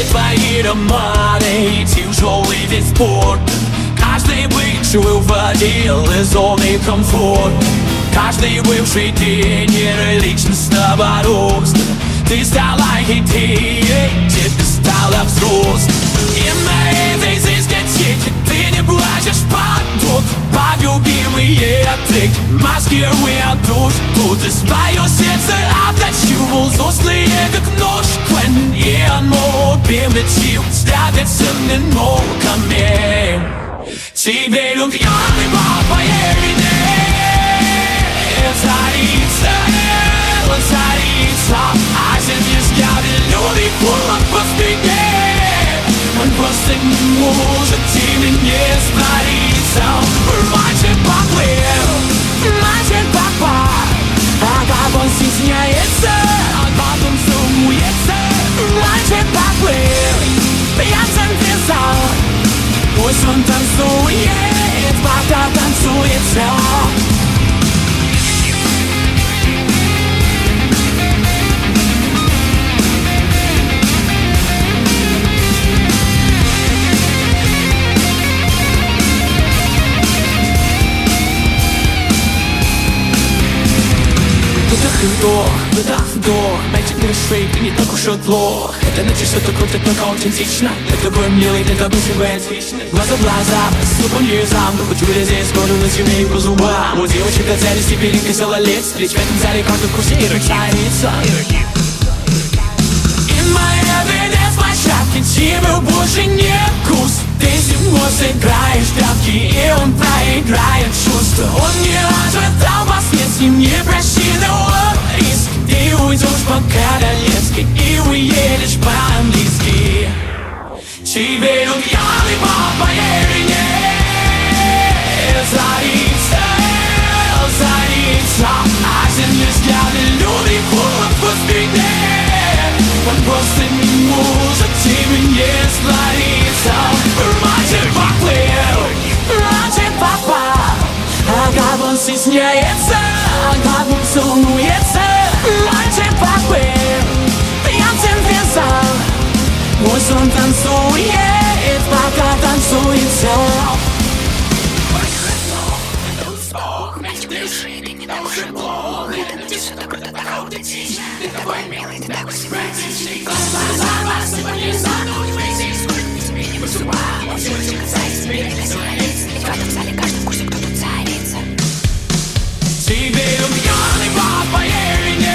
твои романы, тяжелый весь спорт. Каждый бывший уводил из зоны комфорта. Каждый бывший тренер личностного роста. Ты стала идеей, тебе стала взрослой. И на этой дискотеке ты не плачешь под любимые треки, маскируя душ. Тут из твое сердце отточил злостные как нож. И оно превратил драгоценными ногами. Тебе любимый по поверению царица, царица. А сердце взгляды люди кулак по спине. Он просто не может тебе не справиться. Мальчик поплыл, мальчик попал, а как он стесняется, а потом сумуется. Мальчик поплыл, пьян писал. Пусть он танцует, пока танцуется. Выдох, вдох, мальчик не швейк, не так уж и плох. Это значит, что ты крутит, только аутентично. Ты такой милый, ты такой симпатичный. Глаза в глаза, с лупом низам. Хочу здесь скоро на семей по зубам. У девочек оцелись, теперь им весело лиц. Ведь в этом зале каждый в курсе и царица. И моя беда с площадки, тебе больше не вкус. Ты с него сыграешь ставки, и он проиграет чувства. Он не ожидал последствий, не просчитывал риск. Ты уйдешь по-королевски и уедешь по-английски. Тебе любимый по поверению царица, царица. А земли взгляды люди кулак по спине. Он просто не может тебе не склониться. Мальчик поплыл, мальчик попал, а как он стесняется, а как он сумуется. Мальчик поплыл, пьян вязал. Пусть он танцует, пока танцуется. Мальчик дышит, ты не так уж и плохо. Это все так круто, так аутентично. Ты такой милый, ты такой симпатичный. Глаза вас, ты полезла, но не выйти. Сколько не тебе не высыпал. Он все очень касается, тебе не красивается. Ведь в этом зале каждый в курсе, кто тут царица. Тебе любимый по поверению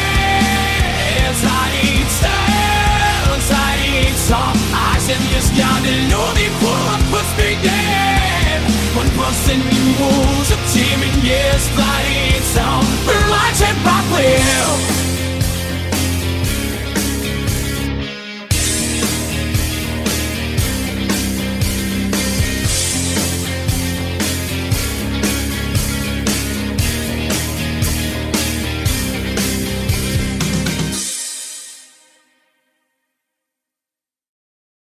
царица, царица. А семьи взгляды люди кулак по спине. Он просто не может тебе не склониться. Мальчик поплыл.